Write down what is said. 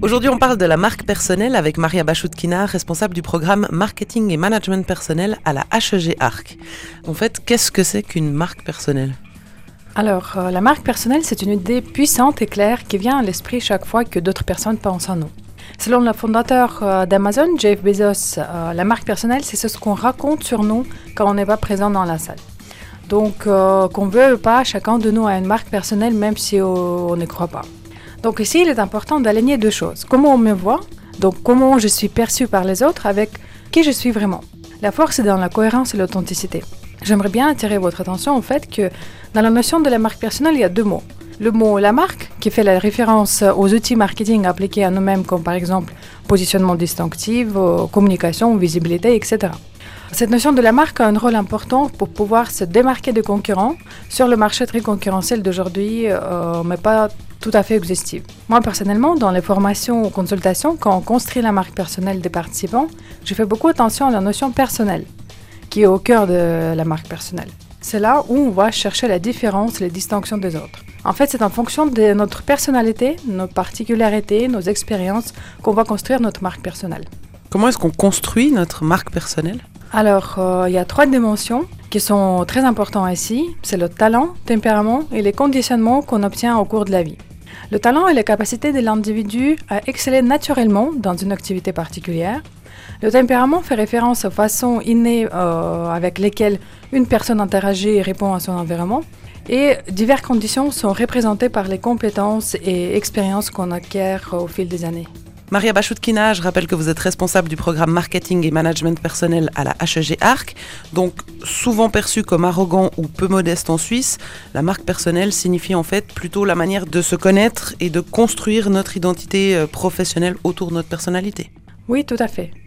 Aujourd'hui, on parle de la marque personnelle avec Maria Bachoutkina, responsable du programme Marketing et Management personnel à la HEG Arc. En fait, qu'est-ce que c'est qu'une marque personnelle ? Alors, la marque personnelle, c'est une idée puissante et claire qui vient à l'esprit chaque fois que d'autres personnes pensent en nous. Selon le fondateur d'Amazon, Jeff Bezos, la marque personnelle, c'est ce qu'on raconte sur nous quand on n'est pas présent dans la salle. Donc, qu'on veut ou pas, chacun de nous a une marque personnelle, même si on ne croit pas. Donc ici, il est important d'aligner deux choses. Comment on me voit, donc comment je suis perçue par les autres, avec qui je suis vraiment. La force est dans la cohérence et l'authenticité. J'aimerais bien attirer votre attention au fait que dans la notion de la marque personnelle, il y a deux mots. Le mot « la marque » qui fait la référence aux outils marketing appliqués à nous-mêmes, comme par exemple positionnement distinctif, communication, visibilité, etc. Cette notion de la marque a un rôle important pour pouvoir se démarquer des concurrents sur le marché très concurrentiel d'aujourd'hui, mais pas tout à fait exhaustive. Moi, personnellement, dans les formations ou consultations, quand on construit la marque personnelle des participants, je fais beaucoup attention à la notion personnelle, qui est au cœur de la marque personnelle. C'est là où on va chercher la différence et les distinctions des autres. En fait, c'est en fonction de notre personnalité, nos particularités, nos expériences, qu'on va construire notre marque personnelle. Comment est-ce qu'on construit notre marque personnelle ? Alors, il y a 3 dimensions qui sont très importantes ici. C'est le talent, tempérament et les conditionnements qu'on obtient au cours de la vie. Le talent est la capacité de l'individu à exceller naturellement dans une activité particulière. Le tempérament fait référence aux façons innées avec lesquelles une personne interagit et répond à son environnement. Et diverses conditions sont représentées par les compétences et expériences qu'on acquiert au fil des années. Maria Bachoutkina, je rappelle que vous êtes responsable du programme Marketing et Management personnel à la HEG Arc. Donc, souvent perçue comme arrogant ou peu modeste en Suisse, la marque personnelle signifie en fait plutôt la manière de se connaître et de construire notre identité professionnelle autour de notre personnalité. Oui, tout à fait.